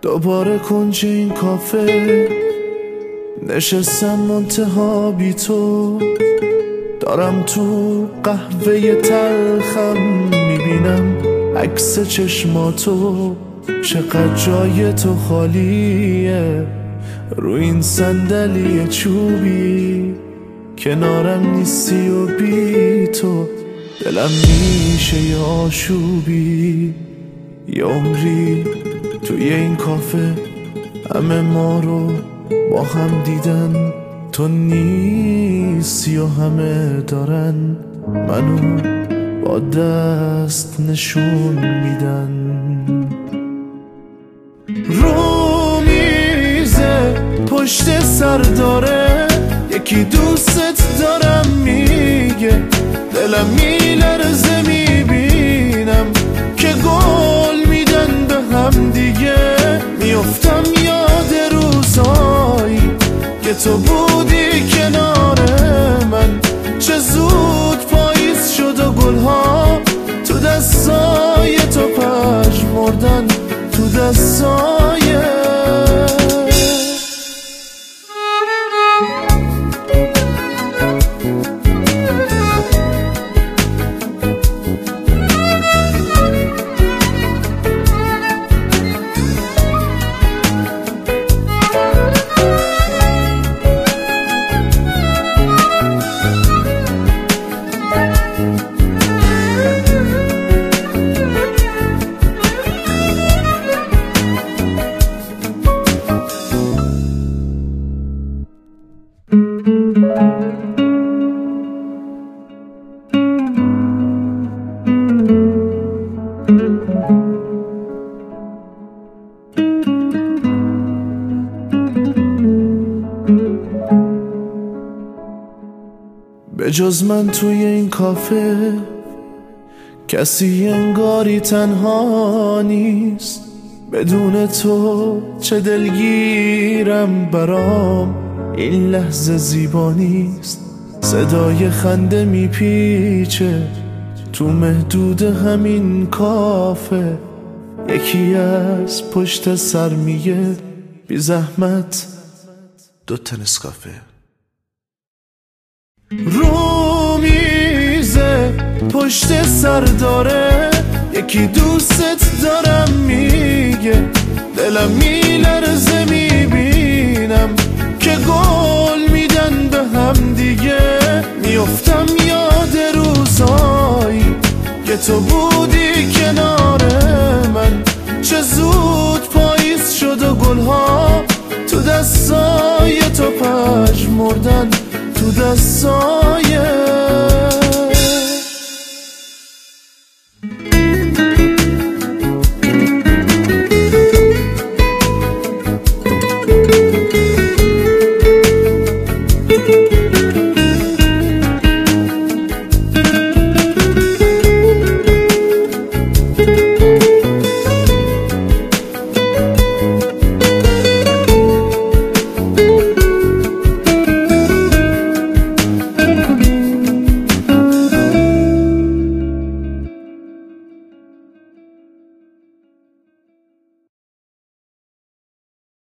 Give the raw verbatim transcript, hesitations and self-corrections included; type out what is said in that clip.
دوباره کنج این کافه نشستم منتها بی تو، دارم تو قهوه تلخم میبینم عکس چشماتو، چقدر جای تو خالیه رو این صندلی چوبی، کنارم نیستی و بی تو دلم میشه یه آشوبی. یه عمری توی این کافه همه ما رو با هم دیدن، تو نیستی و همه دارن منو با دست نشون میدن. رو میزه پشت سر داره یکی دوستت دارم میگه، دلم میلرزه میبینم که گل میدن به هم دیگه. میافتم یاد روزایی که تو بودی کنار من، چه زود پاییز شد و گلها تو دستای تو پژمردن، تو دستای به جز من توی این کافه کسی انگاری تنها نیست، بدون تو چه دلگیرم برام این لحظه زیبا نیست. صدای خنده میپیچه تو محدود همین کافه، یکی از پشت سر میگه بی زحمت دو تا نسکافه. رو میزه پشت سر داره یکی دوستت دارم میگه، دلم میلرزه میبینم که گل میدن به هم دیگه. میافتم یاد روزایی که تو بودی کنار من، چه زود پاییز شد و گلها تو دستای تو پژمردن، تو دستای